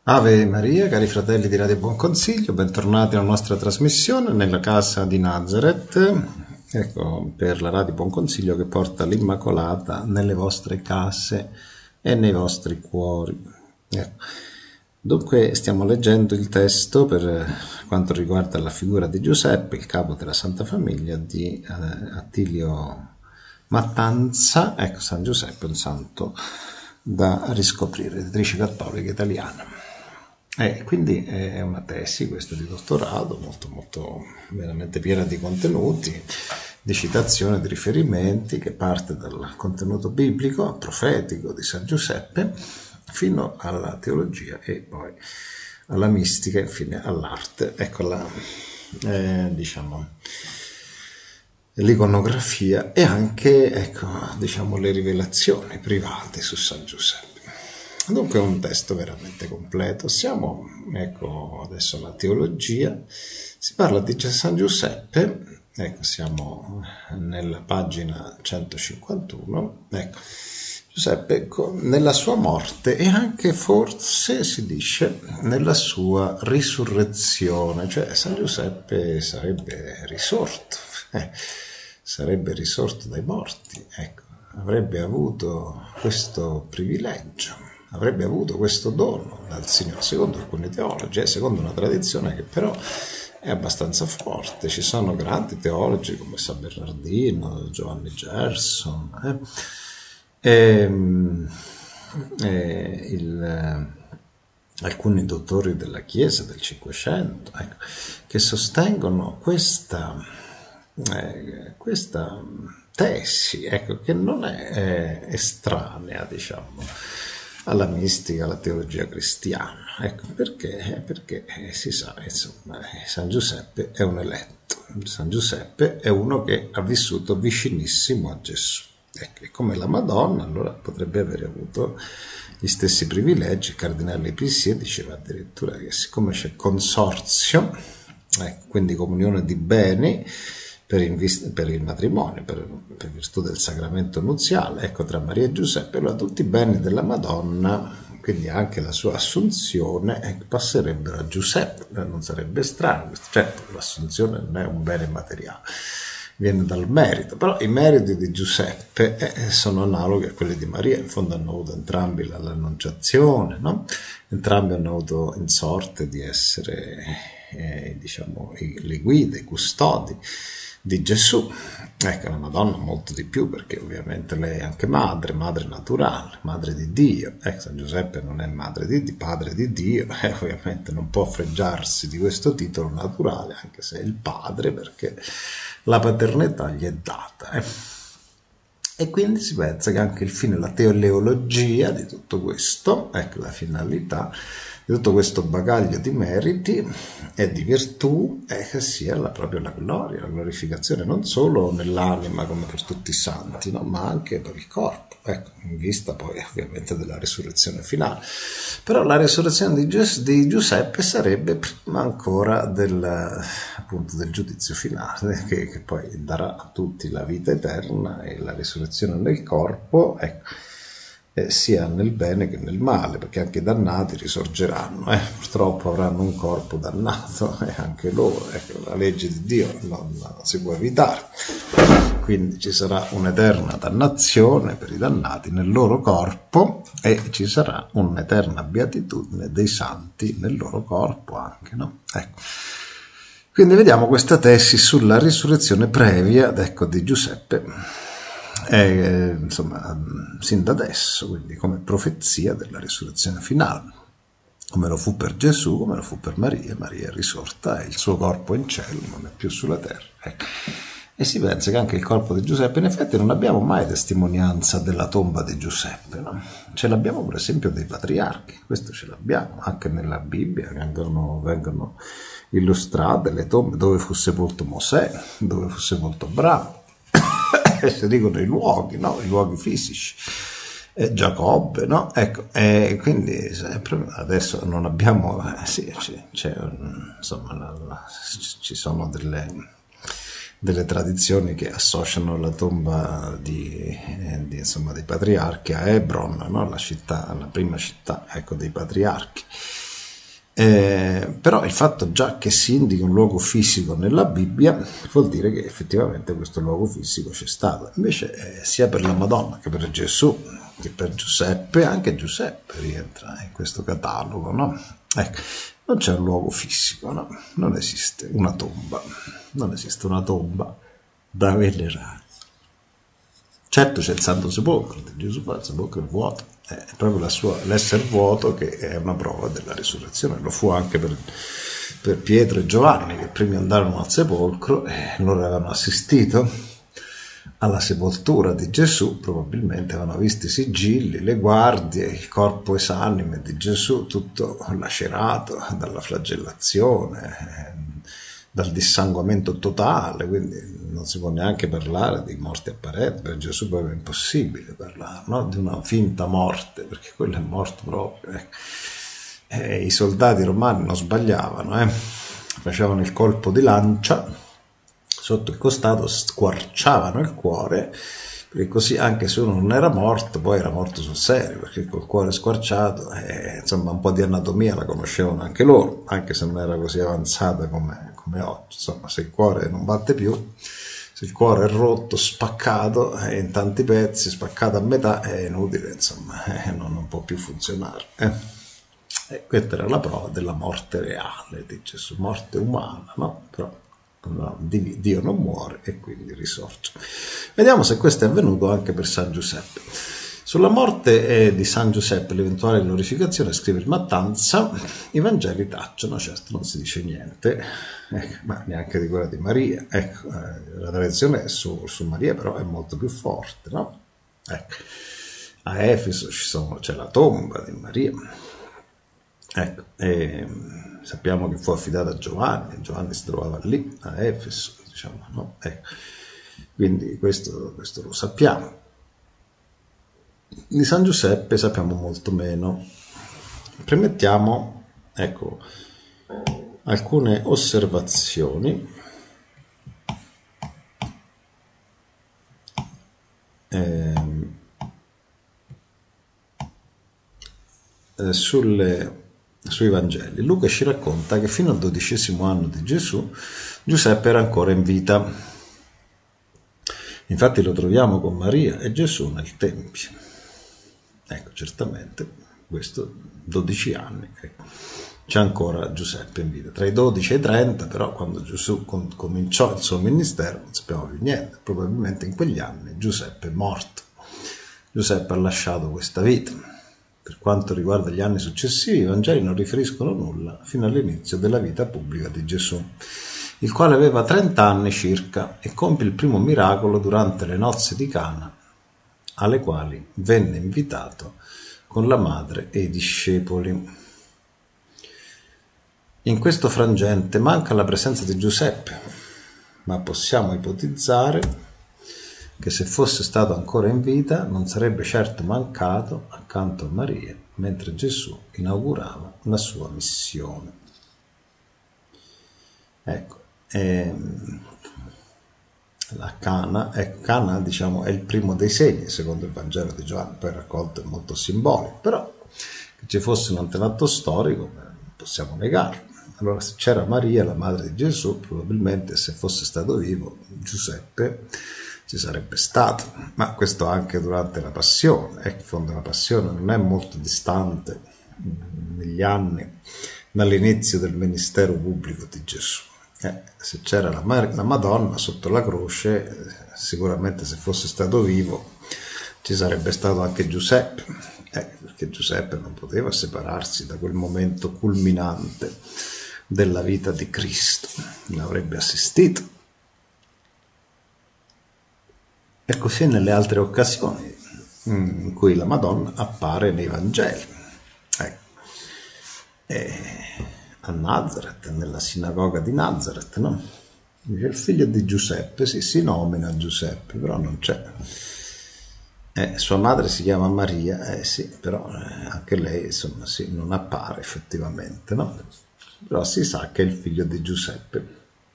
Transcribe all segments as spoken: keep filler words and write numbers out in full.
Ave Maria, cari fratelli di Radio Buon Consiglio, bentornati alla nostra trasmissione nella casa di Nazareth, ecco, per la Radio Buon Consiglio che porta l'Immacolata nelle vostre case e nei vostri cuori. Ecco. Dunque stiamo leggendo il testo per quanto riguarda la figura di Giuseppe, il capo della Santa Famiglia di eh, Attilio Mattanza. Ecco, San Giuseppe, un santo da riscoprire, editrice cattolica italiana. E quindi è una tesi questa di dottorato molto molto veramente piena di contenuti, di citazioni, di riferimenti, che parte dal contenuto biblico, profetico di San Giuseppe fino alla teologia e poi alla mistica e infine all'arte. Ecco la eh, diciamo l'iconografia e anche ecco diciamo le rivelazioni private su San Giuseppe. Dunque è un testo veramente completo. Siamo, ecco, adesso alla teologia. Si parla di San Giuseppe, ecco, siamo nella pagina centocinquantuno. Ecco, Giuseppe nella sua morte e anche forse si dice nella sua risurrezione, cioè San Giuseppe sarebbe risorto, eh, sarebbe risorto dai morti, ecco, avrebbe avuto questo privilegio. Avrebbe avuto questo dono dal Signore, secondo alcuni teologi, e secondo una tradizione che però è abbastanza forte. Ci sono grandi teologi come San Bernardino, Giovanni Gerson, eh, e, e il, alcuni dottori della Chiesa del Cinquecento, ecco, che sostengono questa, eh, questa tesi, ecco, che non è, è estranea, diciamo, alla mistica, alla teologia cristiana. Ecco, perché? Perché eh, si sa, insomma, San Giuseppe è un eletto, San Giuseppe è uno che ha vissuto vicinissimo a Gesù. Ecco, e come la Madonna, allora potrebbe avere avuto gli stessi privilegi. Il cardinale Pisier diceva addirittura che siccome c'è consorzio, ecco, quindi comunione di beni, Per, invist- per il matrimonio, per, per virtù del sacramento nuziale, ecco, tra Maria e Giuseppe, allora tutti i beni della Madonna, quindi anche la sua assunzione, ecco, passerebbero a Giuseppe, non sarebbe strano. Certo, l'assunzione non è un bene materiale, viene dal merito, però i meriti di Giuseppe eh, sono analoghi a quelli di Maria. In fondo hanno avuto entrambi l'annunciazione, no? Entrambi hanno avuto in sorte di essere eh, diciamo i, le guide, i custodi di Gesù. Ecco, la Madonna molto di più, perché ovviamente lei è anche madre, madre naturale, madre di Dio. Ecco, San Giuseppe non è madre di Dio, padre di Dio, e ovviamente non può fregiarsi di questo titolo naturale, anche se è il padre, perché la paternità gli è data. Eh. E quindi si pensa che anche il fine, la teleologia di tutto questo, ecco la finalità di tutto questo bagaglio di meriti e di virtù, è che sia la, proprio la gloria, la glorificazione, non solo nell'anima come per tutti i santi, no? Ma anche per il corpo, ecco, in vista poi ovviamente della risurrezione finale. Però la risurrezione di, Gius- di Giuseppe sarebbe prima ancora del, appunto, del giudizio finale, che, che poi darà a tutti la vita eterna e la risurrezione del corpo, ecco, sia nel bene che nel male, perché anche i dannati risorgeranno, eh? Purtroppo avranno un corpo dannato e anche loro, ecco, la legge di Dio non, non si può evitare, quindi ci sarà un'eterna dannazione per i dannati nel loro corpo e ci sarà un'eterna beatitudine dei santi nel loro corpo anche, no? Ecco. Quindi vediamo questa tesi sulla risurrezione previa, ecco, di Giuseppe, E, insomma, sin da adesso, quindi come profezia della risurrezione finale, come lo fu per Gesù, come lo fu per Maria. Maria è risorta e il suo corpo è in cielo, non è più sulla terra, ecco. E si pensa che anche il corpo di Giuseppe, in effetti non abbiamo mai testimonianza della tomba di Giuseppe, no? Ce l'abbiamo per esempio dei patriarchi, questo ce l'abbiamo anche nella Bibbia, vengono, vengono illustrate le tombe dove fu sepolto Mosè, dove fu sepolto Abramo. Si dicono i luoghi, no? I luoghi fisici, eh, Giacobbe, no? Ecco, e quindi adesso non abbiamo, eh, sì, c'è, c'è, insomma, la, la, ci sono delle, delle tradizioni che associano la tomba di, eh, di, insomma, dei patriarchi a Hebron, no? La città, la prima città, ecco, dei patriarchi. Eh, però il fatto già che si indichi un luogo fisico nella Bibbia vuol dire che effettivamente questo luogo fisico c'è stato. Invece eh, sia per la Madonna che per Gesù che per Giuseppe, anche Giuseppe rientra in questo catalogo, no? Ecco, non c'è un luogo fisico, no? Non esiste una tomba, non esiste una tomba da venerare. Certo c'è il Santo Sepolcro di Gesù, ma il sepolcro è vuoto, è proprio la sua, l'essere vuoto che è una prova della risurrezione. Lo fu anche per, per Pietro e Giovanni, che prima andarono al sepolcro e loro avevano assistito alla sepoltura di Gesù, probabilmente avevano visto i sigilli, le guardie, il corpo esanime di Gesù tutto lacerato dalla flagellazione, dal dissanguamento totale, quindi non si può neanche parlare di morti apparenti. Per Gesù proprio è impossibile parlare, no? Di una finta morte, perché quello è morto proprio. Eh. E i soldati romani non sbagliavano, eh? Facevano il colpo di lancia sotto il costato, squarciavano il cuore, perché così anche se uno non era morto, poi era morto sul serio, perché col cuore squarciato, eh, insomma un po' di anatomia la conoscevano anche loro, anche se non era così avanzata come, come oggi. Insomma, se il cuore non batte più, se il cuore è rotto, spaccato, è in tanti pezzi, spaccato a metà, è inutile, insomma, eh, non, non può più funzionare. Eh. E questa era la prova della morte reale di Gesù, morte umana, no? Però no, Dio non muore e quindi risorge. Vediamo se questo è avvenuto anche per San Giuseppe. Sulla morte di San Giuseppe, l'eventuale glorificazione, scrive il Mattanza, i Vangeli tacciono, certo non si dice niente, ecco, ma neanche di quella di Maria. Ecco, eh, la tradizione su, su Maria però è molto più forte, no? Ecco. A Efeso ci sono, c'è la tomba di Maria. Ecco, e sappiamo che fu affidata a Giovanni, Giovanni si trovava lì, a Efeso, diciamo, no? Ecco. Quindi questo, questo lo sappiamo. Di San Giuseppe sappiamo molto meno. Premettiamo, ecco, alcune osservazioni ehm, eh, sulle sui Vangeli. Luca ci racconta che fino al dodicesimo anno di Gesù Giuseppe era ancora in vita. Infatti lo troviamo con Maria e Gesù nel Tempio. Ecco, certamente, questo dodici anni, ecco, c'è ancora Giuseppe in vita. Tra i dodici e i trenta, però, quando Gesù com- cominciò il suo ministero, non sappiamo più niente. Probabilmente in quegli anni Giuseppe è morto. Giuseppe ha lasciato questa vita. Per quanto riguarda gli anni successivi, i Vangeli non riferiscono nulla fino all'inizio della vita pubblica di Gesù, il quale aveva trenta anni circa e compie il primo miracolo durante le nozze di Cana, alle quali venne invitato con la madre e i discepoli. In questo frangente manca la presenza di Giuseppe, ma possiamo ipotizzare che se fosse stato ancora in vita non sarebbe certo mancato accanto a Maria mentre Gesù inaugurava la sua missione. Ecco, ehm, la Cana, è, Cana diciamo, è il primo dei segni, secondo il Vangelo di Giovanni, poi raccolto è molto simbolico, però che ci fosse un antenato storico non possiamo negarlo. Allora, se c'era Maria, la madre di Gesù, probabilmente se fosse stato vivo Giuseppe ci sarebbe stato, ma questo anche durante la passione. Ecco, in fondo la passione non è molto distante negli anni dall'inizio del ministero pubblico di Gesù. Eh, se c'era la, Mar- la Madonna sotto la croce, eh, sicuramente se fosse stato vivo ci sarebbe stato anche Giuseppe, eh, perché Giuseppe non poteva separarsi da quel momento culminante della vita di Cristo, l'avrebbe assistito. E così nelle altre occasioni in cui la Madonna appare nei Vangeli. Ecco. E a Nazareth, nella sinagoga di Nazareth, no? Il figlio di Giuseppe, sì, si nomina Giuseppe, però non c'è. Eh, sua madre si chiama Maria, eh sì, però eh, anche lei, insomma, sì, non appare effettivamente, no? Però si sa che è il figlio di Giuseppe.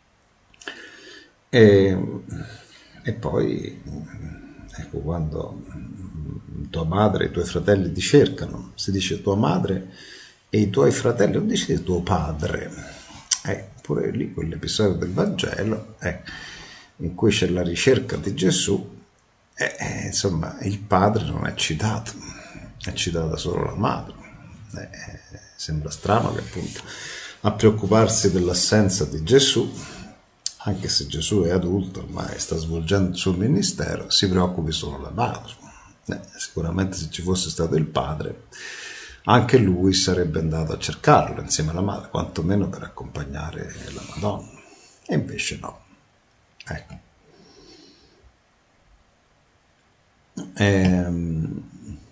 E... E poi, ecco, quando tua madre e i tuoi fratelli ti cercano, si dice tua madre e i tuoi fratelli, non dici di tuo padre. Eh, pure lì quell'episodio del Vangelo eh, in cui c'è la ricerca di Gesù, eh, eh, insomma il padre non è citato, è citata solo la madre. Eh, sembra strano che appunto a preoccuparsi dell'assenza di Gesù, anche se Gesù è adulto, ormai sta svolgendo il suo ministero, si preoccupi solo la madre. Eh, sicuramente se ci fosse stato il padre, anche lui sarebbe andato a cercarlo insieme alla madre, quantomeno per accompagnare la Madonna. E invece no. Ecco. Ehm,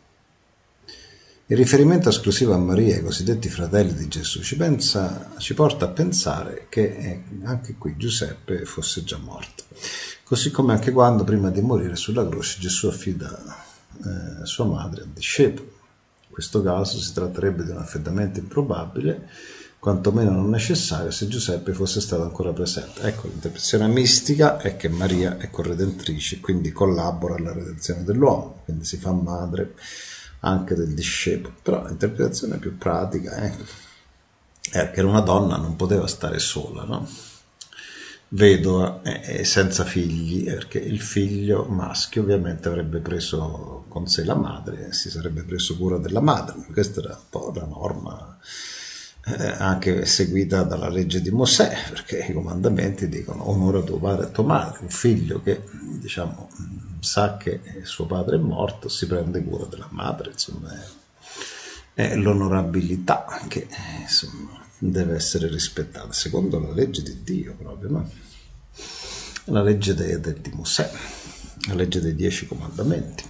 il riferimento esclusivo a Maria e ai cosiddetti fratelli di Gesù ci, pensa, ci porta a pensare che eh, anche qui Giuseppe fosse già morto, così come anche quando prima di morire sulla croce Gesù affida eh, sua madre al discepolo. In questo caso si tratterebbe di un affidamento improbabile, quantomeno non necessario, se Giuseppe fosse stato ancora presente. Ecco, l'interpretazione mistica è che Maria è corredentrice, quindi collabora alla redenzione dell'uomo, quindi si fa madre anche del discepolo. Però l'interpretazione più pratica è, è che una donna non poteva stare sola, no? Vedova e senza figli, perché il figlio maschio ovviamente avrebbe preso con sé la madre e si sarebbe preso cura della madre. Questa era un po' la norma eh, anche seguita dalla legge di Mosè, perché i comandamenti dicono onora tuo padre e tua madre. Un figlio che diciamo sa che suo padre è morto si prende cura della madre, insomma è, è l'onorabilità che insomma deve essere rispettata secondo la legge di Dio proprio, no? La legge de, de, di Mosè, la legge dei dieci comandamenti.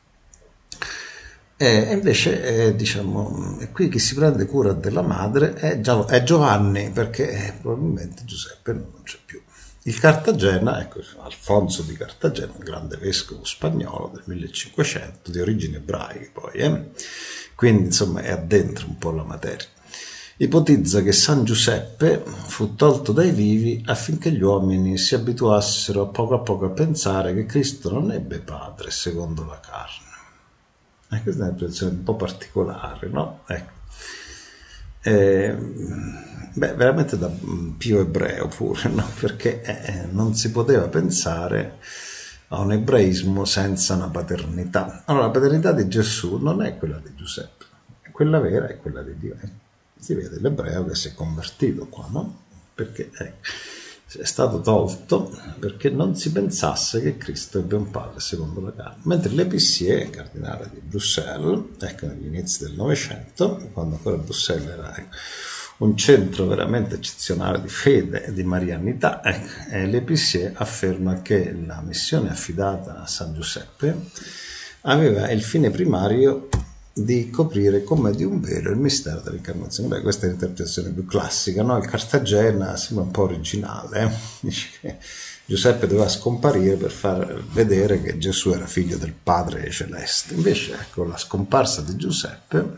E invece eh, diciamo qui chi si prende cura della madre è, Gia, è Giovanni, perché eh, probabilmente Giuseppe non c'è più. Il Cartagena, ecco, Alfonso di Cartagena, un grande vescovo spagnolo del millecinquecento, di origini ebraiche poi, eh? Quindi insomma è addentro un po' la materia. Ipotizza che San Giuseppe fu tolto dai vivi affinché gli uomini si abituassero a poco a poco a pensare che Cristo non ebbe padre secondo la carne. Eh, questa è una interpretazione un po' particolare, no? Ecco. Eh, beh, veramente da pio ebreo pure, no? Perché eh, non si poteva pensare a un ebraismo senza una paternità. Allora, la paternità di Gesù non è quella di Giuseppe, quella vera è quella di Dio. Si vede l'ebreo che si è convertito qua, no? Perché eh, è stato tolto perché non si pensasse che Cristo ebbe un padre secondo la carne. Mentre l'Épicier, cardinale di Bruxelles, ecco negli inizi del Novecento, quando ancora Bruxelles era ecco, un centro veramente eccezionale di fede e di marianità, ecco, e l'Épicier afferma che la missione affidata a San Giuseppe aveva il fine primario di coprire come di un velo il mistero dell'incarnazione. Beh, questa è l'interpretazione più classica, no? Il Cartagena sembra un po' originale, eh? Dice che Giuseppe doveva scomparire per far vedere che Gesù era figlio del Padre Celeste. Invece, ecco, la scomparsa di Giuseppe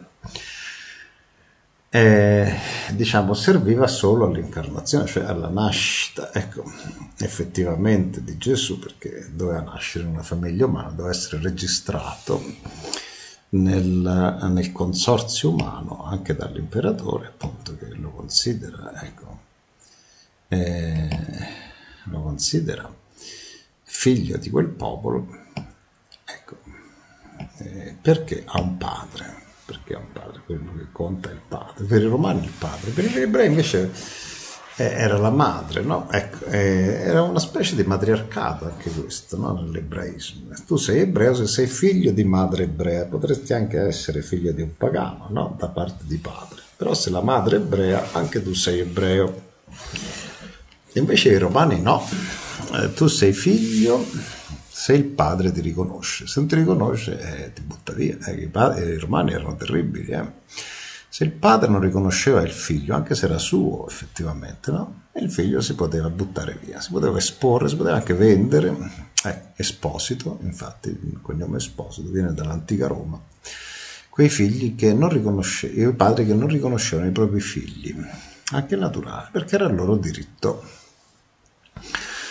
eh, diciamo serviva solo all'incarnazione, cioè alla nascita, ecco, effettivamente di Gesù, perché doveva nascere in una famiglia umana, doveva essere registrato Nel, nel consorzio umano anche dall'imperatore, appunto, che lo considera ecco eh, lo considera figlio di quel popolo, ecco eh, perché ha un padre perché ha un padre, quello che conta è il padre. Per i romani il padre, per gli ebrei invece era la madre, no? Ecco, eh, era una specie di matriarcato anche questo, no? Nell'ebraismo. Tu sei ebreo se sei figlio di madre ebrea, potresti anche essere figlio di un pagano, no? Da parte di padre. Però se la madre è ebrea, anche tu sei ebreo. Invece i romani no. Eh, tu sei figlio se il padre ti riconosce. Se non ti riconosce, eh, ti butta via. Eh, i, padri, I romani erano terribili, eh? Se il padre non riconosceva il figlio, anche se era suo effettivamente, no? E il figlio si poteva buttare via, si poteva esporre, si poteva anche vendere. Eh, Esposito, infatti il cognome Esposito viene dall'antica Roma. Quei figli che non riconoscevano, i padri che non riconoscevano i propri figli, anche naturale, perché era il loro diritto.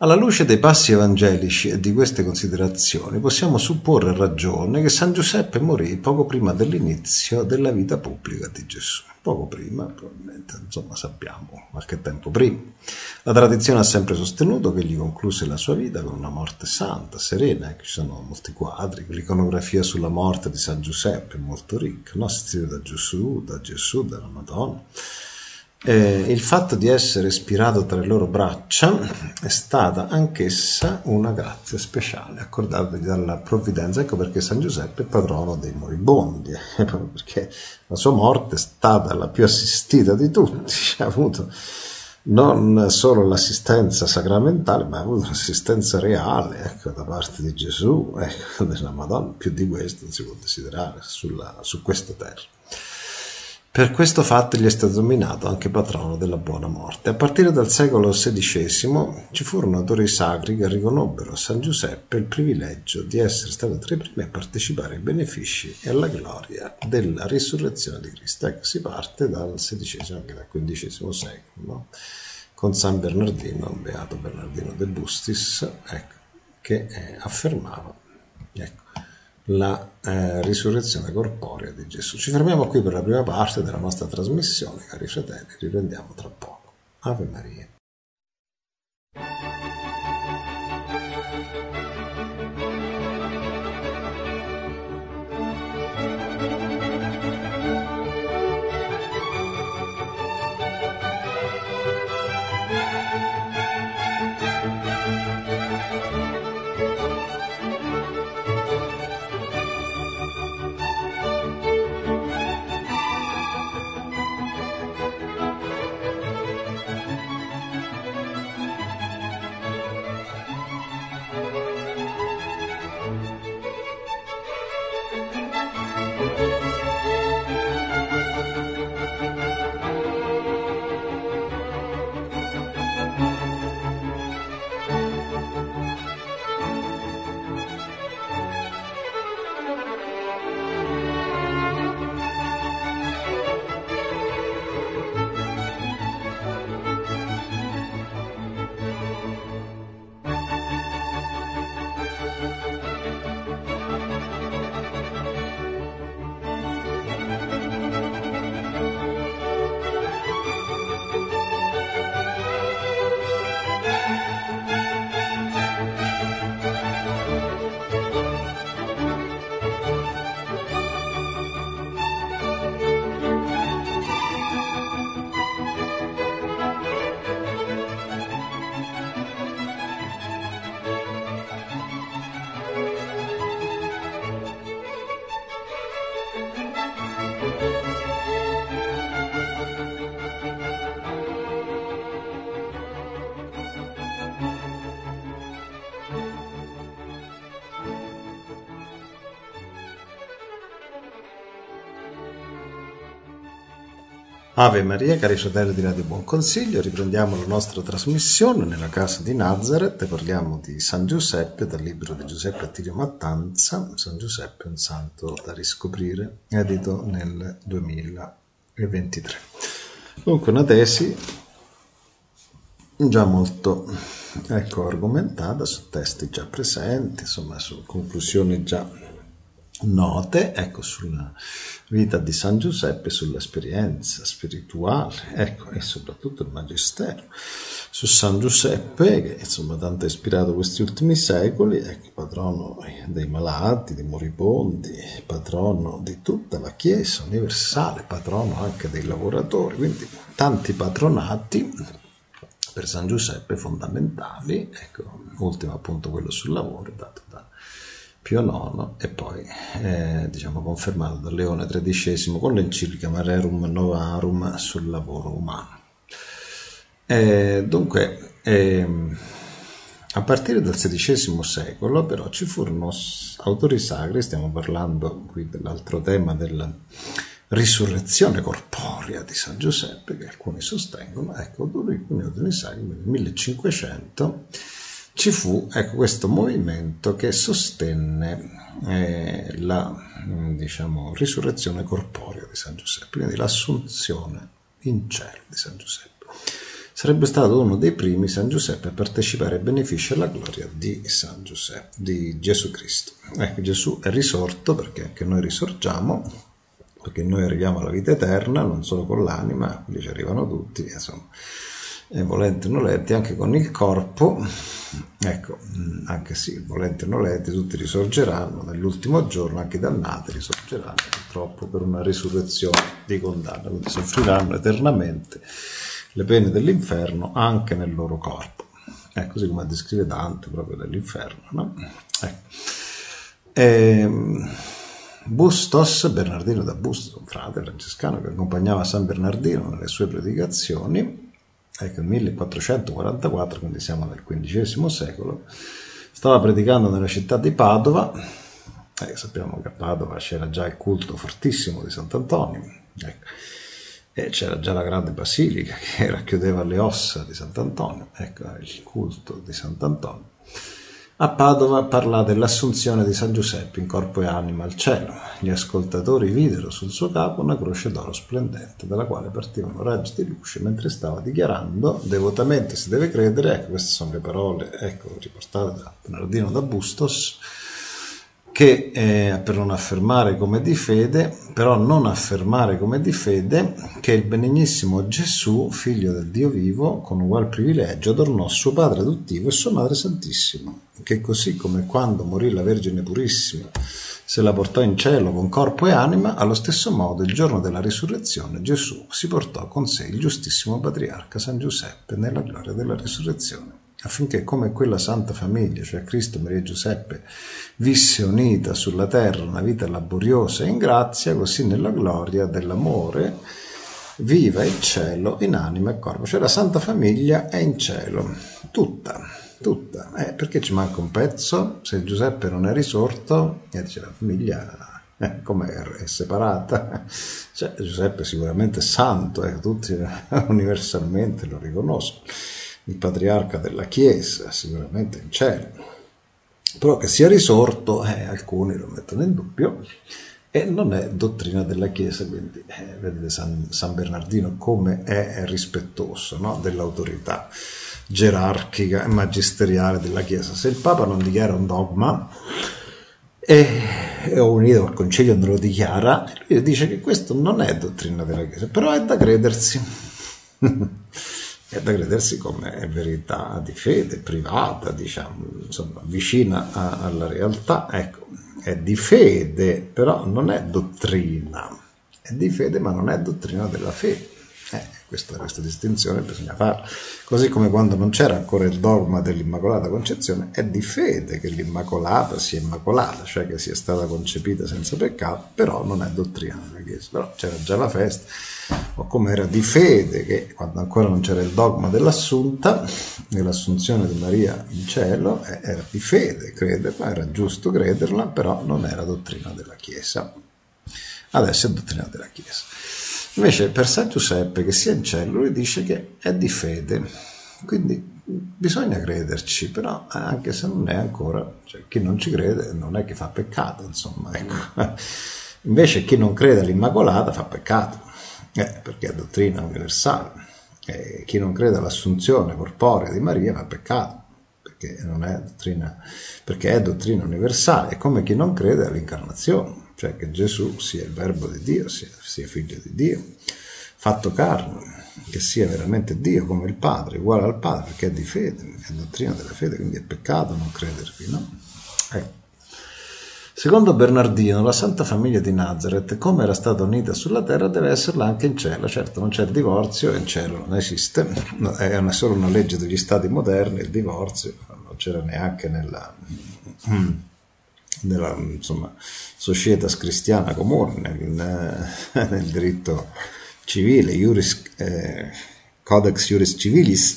Alla luce dei passi evangelici e di queste considerazioni possiamo supporre a ragione che San Giuseppe morì poco prima dell'inizio della vita pubblica di Gesù. Poco prima, probabilmente, insomma, sappiamo, qualche tempo prima. La tradizione ha sempre sostenuto che egli concluse la sua vita con una morte santa, serena. Ecco, ci sono molti quadri, l'iconografia sulla morte di San Giuseppe è molto ricca, no? Assistita da Gesù, da Gesù, dalla Madonna. Eh, il fatto di essere ispirato tra le loro braccia è stata anch'essa una grazia speciale accordatagli dalla provvidenza. Ecco perché San Giuseppe è patrono dei moribondi, eh, perché la sua morte è stata la più assistita di tutti, ha avuto non solo l'assistenza sacramentale, ma ha avuto l'assistenza reale, ecco, da parte di Gesù, ecco, della Madonna. Più di questo non si può desiderare sulla, su questa terra. Per questo fatto gli è stato nominato anche patrono della buona morte. A partire dal secolo sedicesimo ci furono autori sacri che riconobbero a San Giuseppe il privilegio di essere stato tra i primi a partecipare ai benefici e alla gloria della risurrezione di Cristo. Ecco, si parte dal sedicesimo, anche dal quindicesimo secolo, no? Con San Bernardino, beato Bernardino de Bustis, ecco, che eh, affermava, ecco, la eh, risurrezione corporea di Gesù. Ci fermiamo qui per la prima parte della nostra trasmissione, cari fratelli, riprendiamo tra poco. Ave Maria. Ave Maria, cari fratelli di Radio Buon Consiglio, riprendiamo la nostra trasmissione nella casa di Nazareth. Parliamo di San Giuseppe dal libro di Giuseppe Attilio Mattanza, San Giuseppe, un santo da riscoprire, edito nel duemilaventitré. Dunque una tesi già molto ecco, argomentata su testi già presenti, insomma su conclusioni già note, ecco, sulla vita di San Giuseppe, sull'esperienza spirituale, ecco, e soprattutto il magistero su San Giuseppe, che insomma tanto ha ispirato questi ultimi secoli, ecco, patrono dei malati, dei moribondi, patrono di tutta la Chiesa universale, patrono anche dei lavoratori, quindi tanti patronati per San Giuseppe fondamentali, ecco, ultimo appunto quello sul lavoro, dato da Pio nono e poi eh, diciamo confermato da Leone tredicesimo con l'enciclica Marerum Novarum sul lavoro umano. E dunque eh, a partire dal sedicesimo secolo però ci furono autori sacri, stiamo parlando qui dell'altro tema della risurrezione corporea di San Giuseppe, che alcuni sostengono, ecco, alcuni autori sacri nel millecinquecento ci fu ecco, questo movimento che sostenne eh, la diciamo, risurrezione corporea di San Giuseppe, quindi l'assunzione in cielo di San Giuseppe. sarebbe stato uno dei primi San Giuseppe a partecipare ai benefici e alla gloria di San Giuseppe, di Gesù Cristo. Ecco, Gesù è risorto perché anche noi risorgiamo, perché noi arriviamo alla vita eterna, non solo con l'anima, quelli ci arrivano tutti, insomma, e volenti o nolenti, anche con il corpo, ecco, anche sì, volenti o nolenti, tutti risorgeranno nell'ultimo giorno, anche i dannati risorgeranno purtroppo per una risurrezione di condanna, quindi soffriranno eternamente le pene dell'inferno anche nel loro corpo. È così come descrive Dante proprio dell'inferno, no? Ecco. E, Bustos, Bernardino da Bustos, un frate francescano che accompagnava San Bernardino nelle sue predicazioni, ecco, il millequattrocentoquarantaquattro, quindi siamo nel quindicesimo secolo, stava predicando nella città di Padova. Eh, sappiamo che a Padova c'era già il culto fortissimo di Sant'Antonio, ecco, e c'era già la grande basilica che racchiudeva le ossa di Sant'Antonio, ecco, il culto di Sant'Antonio. A Padova parlò dell'assunzione di San Giuseppe in corpo e anima al cielo. Gli ascoltatori videro sul suo capo una croce d'oro splendente, dalla quale partivano raggi di luce, mentre stava dichiarando: devotamente si deve credere, ecco, queste sono le parole, ecco, riportate da Bernardino da Bustos, che eh, per non affermare come di fede, però non affermare come di fede, che il benignissimo Gesù, figlio del Dio vivo, con ugual privilegio adornò suo Padre adottivo e sua Madre Santissima, che così come quando morì la Vergine Purissima se la portò in cielo con corpo e anima, allo stesso modo il giorno della risurrezione Gesù si portò con sé il giustissimo patriarca San Giuseppe nella gloria della risurrezione, affinché come quella santa famiglia, cioè Cristo, Maria e Giuseppe, visse unita sulla terra una vita laboriosa e in grazia, così nella gloria dell'amore viva il cielo in anima e corpo. Cioè la santa famiglia è in cielo, tutta, tutta. Eh, perché ci manca un pezzo? Se Giuseppe non è risorto, eh, dice, la famiglia eh, come è separata. Cioè, Giuseppe sicuramente è santo, eh, tutti universalmente lo riconoscono. Il patriarca della Chiesa, sicuramente in cielo, però che sia risorto, eh, alcuni lo mettono in dubbio, e non è dottrina della Chiesa, quindi eh, vedete San, San Bernardino come è rispettoso, no? Dell'autorità gerarchica e magisteriale della Chiesa. Se il Papa non dichiara un dogma, e, e unito al Concilio non lo dichiara, lui dice che questo non è dottrina della Chiesa, però è da credersi. È da credersi come verità di fede privata, diciamo, insomma, vicina a, alla realtà. Ecco, è di fede, però non è dottrina. È di fede, ma non è dottrina della fede. Eh, questa, questa distinzione bisogna farla. Così come quando non c'era ancora il dogma dell'Immacolata Concezione, è di fede che l'Immacolata sia immacolata, cioè che sia stata concepita senza peccato, però non è dottrina della Chiesa. Però c'era già la festa. O come era di fede che quando ancora non c'era il dogma dell'Assunta, dell'Assunzione di Maria in cielo, era di fede crederla, era giusto crederla, però non era dottrina della Chiesa. Adesso è dottrina della Chiesa. Invece per San Giuseppe che sia in cielo, lui dice che è di fede, quindi bisogna crederci, però anche se non è ancora, cioè chi non ci crede non è che fa peccato, insomma, ecco. Invece chi non crede all'Immacolata fa peccato. Eh, perché è dottrina universale. Eh, chi non crede all'assunzione corporea di Maria fa peccato, perché non è dottrina, perché è dottrina universale. È come chi non crede all'incarnazione, cioè che Gesù sia il Verbo di Dio, sia, sia figlio di Dio, fatto carne, che sia veramente Dio come il Padre, uguale al Padre, perché è di fede, è dottrina della fede, quindi è peccato non credervi, no? Ecco. Secondo Bernardino, la Santa Famiglia di Nazareth, come era stata unita sulla terra, deve esserla anche in cielo. Certo, non c'è il divorzio, in cielo non esiste, è solo una legge degli stati moderni, il divorzio non c'era neanche nella, nella insomma, societas cristiana comune, nel, nel diritto civile, iuris, eh, Codex Iuris Civilis,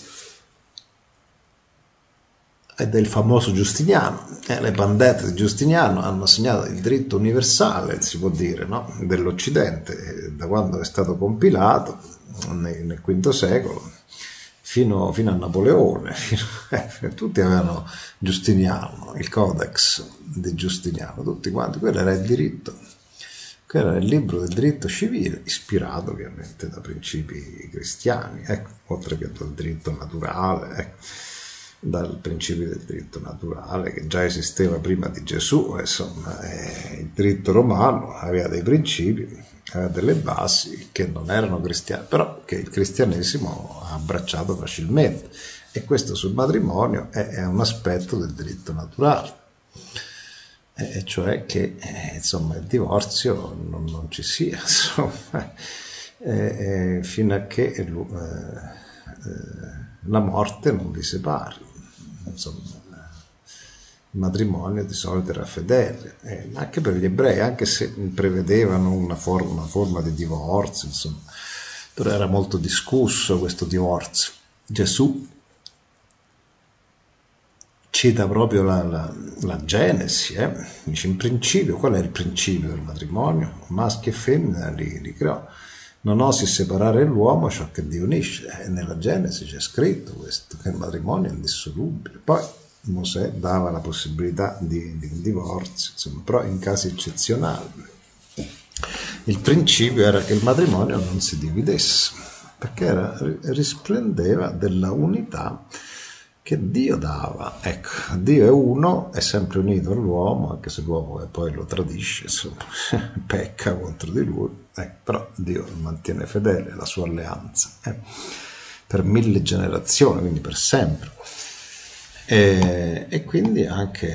e del famoso Giustiniano. Eh, le pandette di Giustiniano hanno segnato il diritto universale, si può dire, no? Dell'Occidente, da quando è stato compilato nel, nel quinto secolo fino, fino a Napoleone, fino, eh, tutti avevano Giustiniano, il Codex di Giustiniano, tutti quanti, quello era il diritto che era il libro del diritto civile, ispirato ovviamente da principi cristiani, ecco, oltre che dal diritto naturale, ecco, dal principio del diritto naturale che già esisteva prima di Gesù, insomma, eh, il diritto romano aveva dei principi, aveva delle basi che non erano cristiane, però che il cristianesimo ha abbracciato facilmente, e questo sul matrimonio è, è un aspetto del diritto naturale. E cioè che eh, insomma il divorzio non, non ci sia, insomma, eh, eh, fino a che eh, eh, la morte non li separi. Insomma, il matrimonio di solito era fedele, eh, anche per gli ebrei, anche se prevedevano una forma, una forma di divorzio, insomma, però era molto discusso questo divorzio. Gesù cita proprio la, la, la Genesi, eh? Dice, in principio, qual è il principio del matrimonio? Maschio e femmina li, li creò. Non osi separare l'uomo ciò che Dio unisce. E nella Genesi c'è scritto questo, che il matrimonio è indissolubile. Poi Mosè dava la possibilità di, di un divorzio, insomma, però in casi eccezionali. Il principio era che il matrimonio non si dividesse, perché era, risplendeva della unità che Dio dava. Ecco, Dio è uno, è sempre unito all'uomo, anche se l'uomo poi lo tradisce, insomma, pecca contro di lui, ecco, però Dio mantiene fedele la sua alleanza, eh, per mille generazioni, quindi per sempre. E, e quindi anche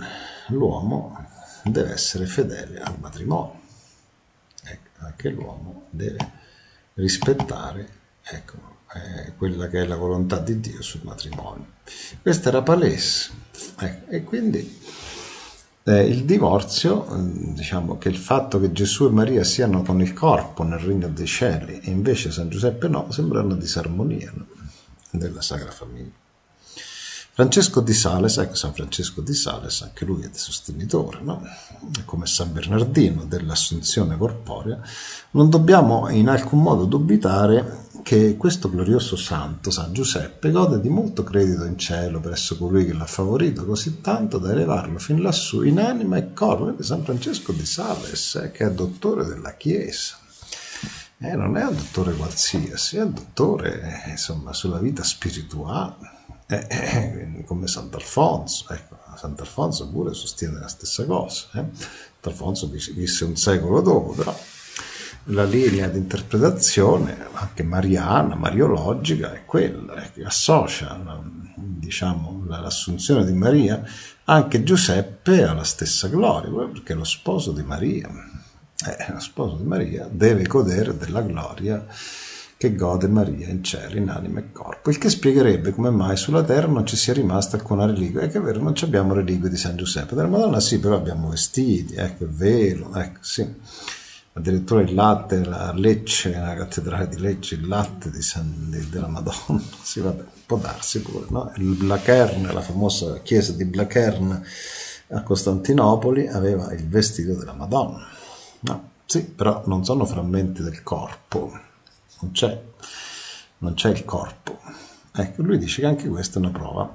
l'uomo deve essere fedele al matrimonio, ecco, anche l'uomo deve rispettare, ecco, eh, quella che è la volontà di Dio sul matrimonio. Questo era palese, ecco, e quindi eh, il divorzio, diciamo che il fatto che Gesù e Maria siano con il corpo nel regno dei cieli e invece San Giuseppe no, sembra una disarmonia, no, della Sacra Famiglia. Francesco di Sales, ecco, San Francesco di Sales, anche lui è sostenitore, no? Come San Bernardino, dell'assunzione corporea. Non dobbiamo in alcun modo dubitare che questo glorioso santo, San Giuseppe, gode di molto credito in cielo presso colui che l'ha favorito così tanto da elevarlo fin lassù in anima e corpo. San Francesco di Sales, eh, che è dottore della Chiesa. Eh, non è un dottore qualsiasi, è un dottore, eh, insomma, sulla vita spirituale. Eh, eh, come Sant'Alfonso, ecco, Sant'Alfonso pure sostiene la stessa cosa, eh? Sant'Alfonso visse un secolo dopo, però la linea di interpretazione anche mariana, mariologica è quella, eh, che associa, diciamo, l'assunzione di Maria anche Giuseppe alla stessa gloria, perché lo sposo di Maria, eh, lo sposo di Maria deve godere della gloria che gode Maria in cielo, in anima e corpo, il che spiegherebbe come mai sulla terra non ci sia rimasta alcuna reliquia. È che è vero, non abbiamo reliquie di San Giuseppe, della Madonna sì, però abbiamo vestiti, ecco, il velo, ecco, sì, addirittura il latte, la Lecce, la cattedrale di Lecce, il latte di San, di, della Madonna, sì, vabbè, può darsi pure, no? Il Blachern, la famosa chiesa di Blachern a Costantinopoli, aveva il vestito della Madonna, no? Sì, però non sono frammenti del corpo, non c'è, non c'è il corpo. Ecco, lui dice che anche questa è una prova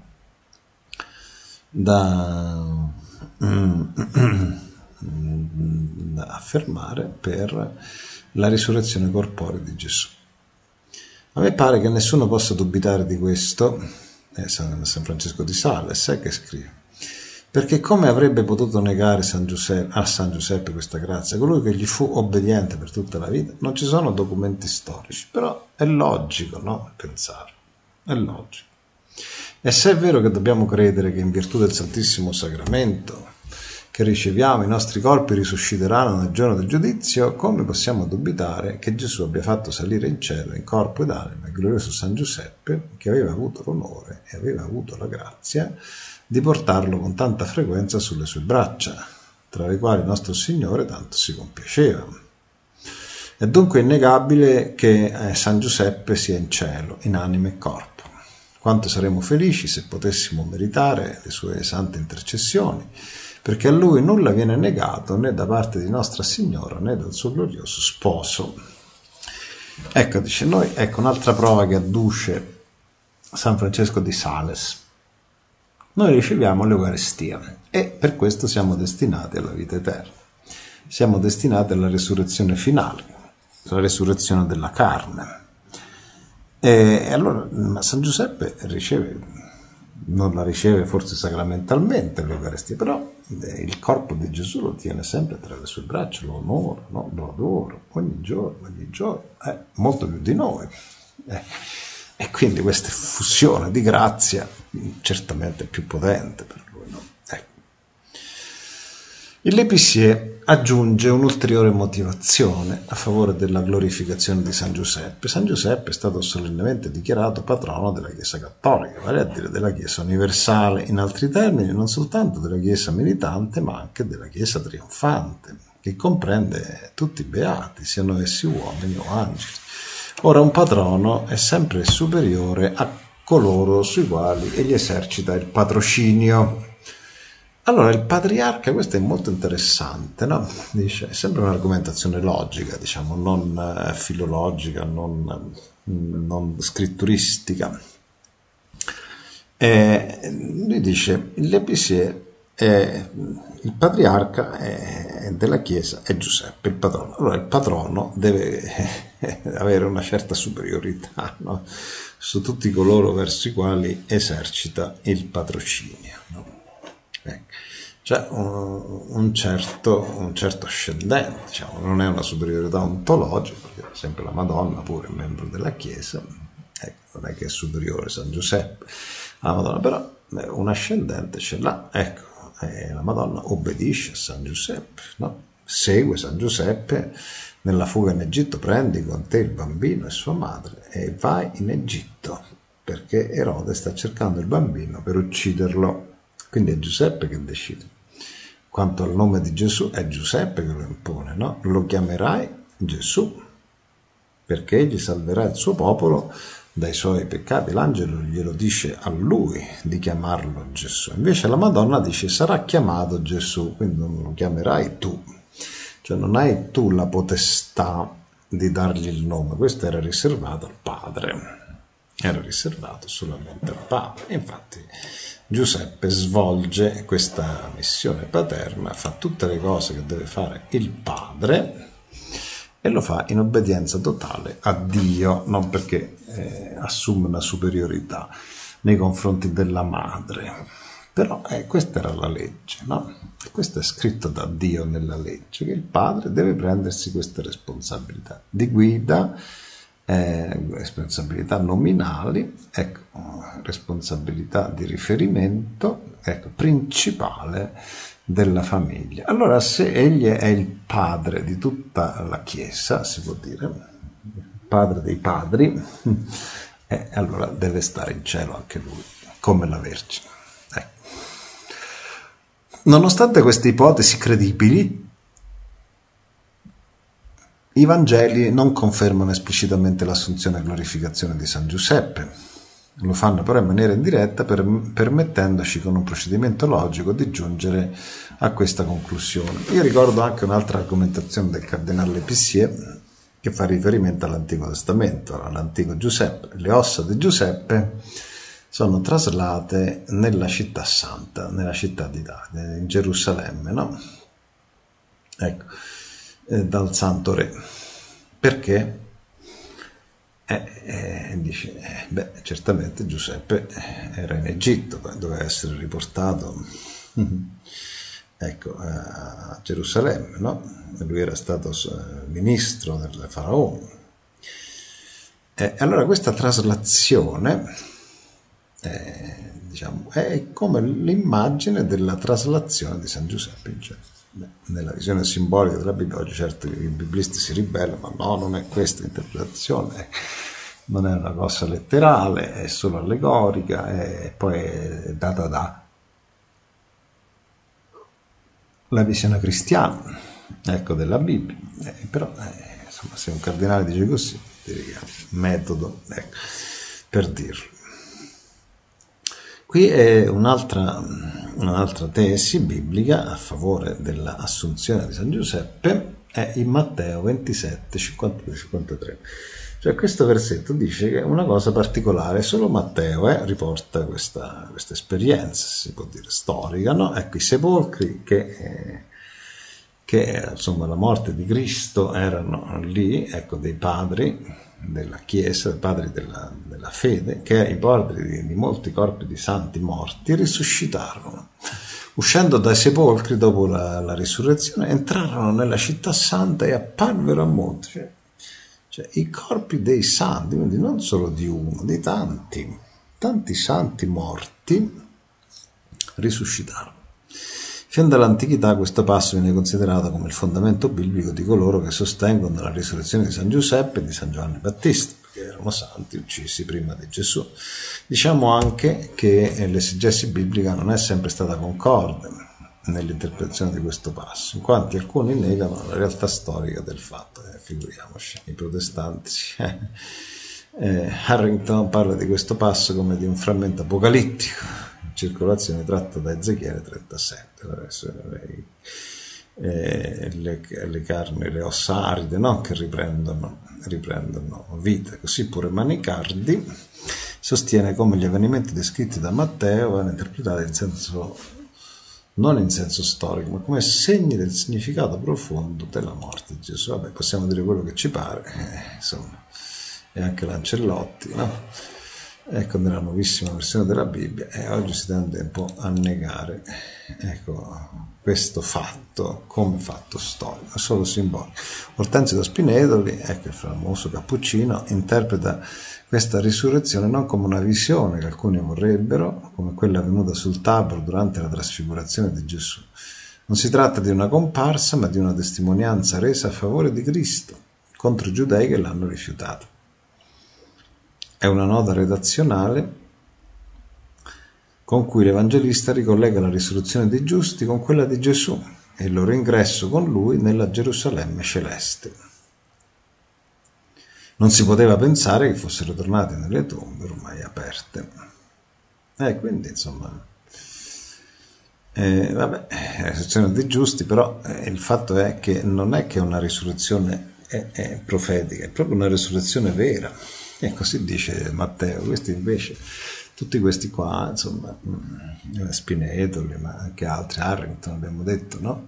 da, da affermare per la risurrezione corporea di Gesù. A me pare che nessuno possa dubitare di questo, è San, San Francesco di Sales, è che scrive. Perché come avrebbe potuto negare San Giuseppe, a San Giuseppe questa grazia? Colui che gli fu obbediente per tutta la vita. Non ci sono documenti storici, però è logico, no? Pensare. È logico. E se è vero che dobbiamo credere che in virtù del Santissimo Sacramento che riceviamo i nostri corpi risusciteranno nel giorno del giudizio, come possiamo dubitare che Gesù abbia fatto salire in cielo in corpo ed anima il glorioso San Giuseppe, che aveva avuto l'onore e aveva avuto la grazia di portarlo con tanta frequenza sulle sue braccia, tra le quali il nostro Signore tanto si compiaceva. È dunque innegabile che eh, San Giuseppe sia in cielo, in anima e corpo. Quanto saremmo felici se potessimo meritare le sue sante intercessioni, perché a lui nulla viene negato né da parte di Nostra Signora né dal suo glorioso sposo. Ecco, dice noi, ecco un'altra prova che adduce San Francesco di Sales. Noi riceviamo l'Eucaristia e per questo siamo destinati alla vita eterna. siamo destinati alla resurrezione finale, la resurrezione della carne. E allora ma San Giuseppe riceve, non la riceve forse sacramentalmente l'Eucaristia, però il corpo di Gesù lo tiene sempre tra le sue braccia, lo onora, no? Lo adora ogni giorno, ogni giorno, eh, molto più di noi. Eh. E quindi questa fusione di grazia certamente più potente per lui, no? Ecco. Il Lépicier aggiunge un'ulteriore motivazione a favore della glorificazione di San Giuseppe. San Giuseppe è stato solennemente dichiarato patrono della Chiesa Cattolica, vale a dire della Chiesa universale, in altri termini non soltanto della Chiesa militante ma anche della Chiesa trionfante, che comprende tutti i beati, siano essi uomini o angeli. Ora un patrono è sempre superiore a coloro sui quali egli esercita il patrocinio. Allora il patriarca, questo è molto interessante, no? Dice, è sempre un'argomentazione logica, diciamo, non eh, filologica, non, non scritturistica. E lui dice, il Lépicier è, il patriarca è, della Chiesa è Giuseppe, il patrono. Allora il patrono deve eh, avere una certa superiorità, no? Su tutti coloro verso i quali esercita il patrocinio, no? Ecco. C'è un, un, certo, un certo ascendente, diciamo, non è una superiorità ontologica, perché per esempio la Madonna pure è membro della Chiesa, ecco, non è che è superiore San Giuseppe alla Madonna, però un ascendente ce l'ha, ecco, e la Madonna obbedisce a San Giuseppe, no? Segue San Giuseppe nella fuga in Egitto, prendi con te il bambino e sua madre e vai in Egitto, perché Erode sta cercando il bambino per ucciderlo. Quindi è Giuseppe che decide. Quanto al nome di Gesù, è Giuseppe che lo impone, no? Lo chiamerai Gesù, perché egli salverà il suo popolo dai suoi peccati. L'angelo glielo dice a lui di chiamarlo Gesù. Invece la Madonna dice sarà chiamato Gesù, quindi non lo chiamerai tu. Cioè non hai tu la potestà di dargli il nome, questo era riservato al padre. Era riservato solamente al padre. Infatti Giuseppe svolge questa missione paterna, fa tutte le cose che deve fare il padre e lo fa in obbedienza totale a Dio, non perché eh, assume una superiorità nei confronti della madre. Però eh, questa era la legge, no? E questo è scritto da Dio nella legge, che il padre deve prendersi queste responsabilità di guida, Eh, responsabilità nominali, ecco, responsabilità di riferimento, ecco, principale della famiglia. Allora, se egli è il padre di tutta la Chiesa, si può dire, padre dei padri, eh, allora deve stare in cielo anche lui, come la Vergine. Ecco. Nonostante queste ipotesi credibili, i Vangeli non confermano esplicitamente l'assunzione e glorificazione di San Giuseppe, lo fanno però in maniera indiretta per, permettendoci con un procedimento logico di giungere a questa conclusione. Io ricordo anche un'altra argomentazione del cardinale Lépicier che fa riferimento all'Antico Testamento, all'antico Giuseppe. Le ossa di Giuseppe sono traslate nella città santa, nella città di Davide, in Gerusalemme, no? Ecco. Dal santo re, perché eh, eh, dice eh, beh certamente Giuseppe era in Egitto, doveva essere riportato ecco a Gerusalemme, no? Lui era stato ministro del faraone. E allora questa traslazione eh, diciamo è come l'immagine della traslazione di San Giuseppe in cielo. Nella visione simbolica della Bibbia oggi certo i biblisti si ribellano, ma no, non è questa interpretazione, non è una cosa letterale, è solo allegorica e poi è data da la visione cristiana, ecco, della Bibbia. Eh, però eh, insomma, se un cardinale dice così, direi che è un metodo, ecco, per dirlo. Qui è un'altra, un'altra tesi biblica a favore dell'assunzione di San Giuseppe, è in Matteo ventisette, cinquantadue cinquantatré. Cioè questo versetto dice che una cosa particolare, solo Matteo eh, riporta questa, questa esperienza, si può dire storica, no? Ecco, i sepolcri che, eh, che che insomma la morte di Cristo erano lì, ecco, dei padri della Chiesa, dei padri della, della fede, che i padri di, di molti corpi di santi morti risuscitarono. Uscendo dai sepolcri dopo la, la risurrezione, entrarono nella città santa e apparvero a molti. Cioè, cioè, i corpi dei santi, quindi non solo di uno, di tanti, tanti santi morti risuscitarono. Fin dall'antichità questo passo viene considerato come il fondamento biblico di coloro che sostengono la risurrezione di San Giuseppe e di San Giovanni Battista, che erano santi uccisi prima di Gesù. Diciamo anche che l'esegesi biblica non è sempre stata concorde nell'interpretazione di questo passo, in quanto alcuni negano la realtà storica del fatto, eh, figuriamoci, i protestanti. eh, Harrington parla di questo passo come di un frammento apocalittico, circolazione tratta da Ezechiele trentasette, eh, le, le carni, le ossa aride, no? Che riprendono, riprendono vita. Così pure Manicardi sostiene come gli avvenimenti descritti da Matteo vanno interpretati in senso, non in senso storico, ma come segni del significato profondo della morte di Gesù. Vabbè, possiamo dire quello che ci pare, eh, insomma, e anche Lancellotti, no? Ecco, nella nuovissima versione della Bibbia, e oggi si tende un po' a negare, ecco, questo fatto come fatto storico, solo simbolico. Ortensio da Spinedoli, ecco il famoso cappuccino, interpreta questa risurrezione non come una visione che alcuni vorrebbero, come quella avvenuta sul Tabor durante la trasfigurazione di Gesù. Non si tratta di una comparsa, ma di una testimonianza resa a favore di Cristo contro i giudei che l'hanno rifiutato. È una nota redazionale con cui l'Evangelista ricollega la risurrezione dei giusti con quella di Gesù e il loro ingresso con lui nella Gerusalemme celeste. Non si poteva pensare che fossero tornati nelle tombe ormai aperte. E quindi, insomma, eh, vabbè, la risurrezione dei giusti, però eh, il fatto è che non è che una risurrezione è, è profetica, è proprio una risurrezione vera. E così dice Matteo. Questi invece, tutti questi qua, insomma, Spinedoli, ma anche altri, Harrington abbiamo detto, no?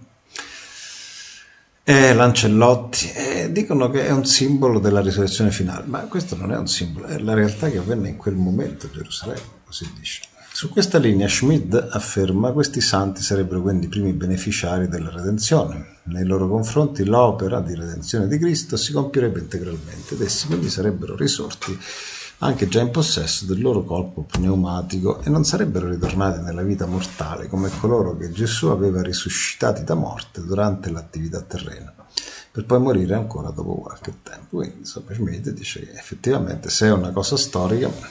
E Lancellotti, e dicono che è un simbolo della risurrezione finale, ma questo non è un simbolo, è la realtà che avvenne in quel momento a Gerusalemme, così dice. Su questa linea Schmid afferma questi santi sarebbero quindi i primi beneficiari della redenzione. Nei loro confronti l'opera di redenzione di Cristo si compierebbe integralmente ed essi quindi sarebbero risorti anche già in possesso del loro corpo pneumatico e non sarebbero ritornati nella vita mortale come coloro che Gesù aveva risuscitati da morte durante l'attività terrena, per poi morire ancora dopo qualche tempo. Quindi insomma Schmid dice che effettivamente se è una cosa storica,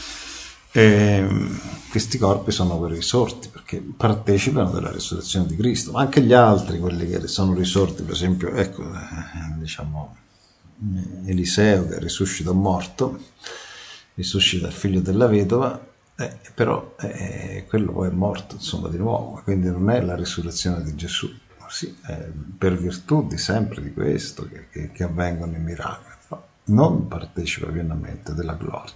e questi corpi sono quei risorti perché partecipano della risurrezione di Cristo, ma anche gli altri, quelli che sono risorti, per esempio, ecco, diciamo Eliseo che risuscita un morto, risuscita il figlio della vedova, eh, però eh, quello poi è morto, insomma, di nuovo, quindi non è la risurrezione di Gesù, sì, è per virtù di sempre di questo che, che, che avvengono i miracoli, no? Non partecipa pienamente della gloria.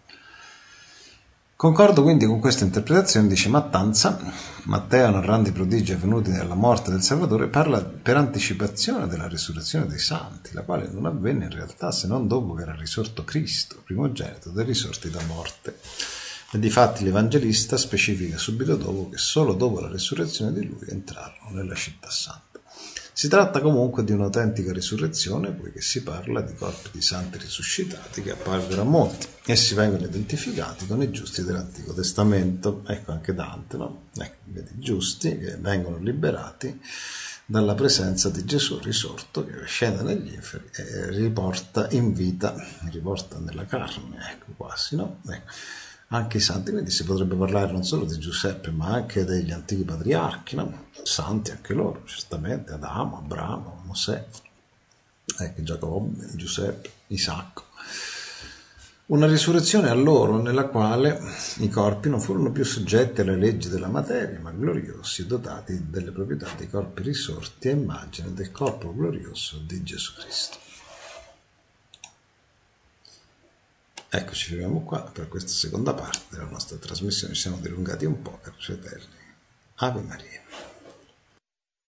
Concordo quindi con questa interpretazione, dice Mattanza. Matteo, narrando i prodigi avvenuti nella morte del Salvatore, parla per anticipazione della risurrezione dei santi, la quale non avvenne in realtà se non dopo che era risorto Cristo, primogenito dei risorti da morte. E difatti l'Evangelista specifica subito dopo che solo dopo la risurrezione di lui entrarono nella città santa. Si tratta comunque di un'autentica risurrezione, poiché si parla di corpi di santi risuscitati che apparvero a molti. Essi vengono identificati con i giusti dell'Antico Testamento. Ecco anche Dante, no? Ecco, vedi, i giusti che vengono liberati dalla presenza di Gesù risorto, che scende negli inferi e riporta in vita, riporta nella carne, ecco quasi, no? Ecco. Anche i santi, quindi si potrebbe parlare non solo di Giuseppe, ma anche degli antichi patriarchi, no? Santi anche loro, certamente, Adamo, Abramo, Mosè, ecco, Giacobbe, Giuseppe, Isacco. Una risurrezione a loro nella quale i corpi non furono più soggetti alle leggi della materia, ma gloriosi e dotati delle proprietà dei corpi risorti a immagine del corpo glorioso di Gesù Cristo. Ecco, ci fermiamo qua per questa seconda parte della nostra trasmissione. Ci siamo dilungati un po', cari fratelli. Ave Maria.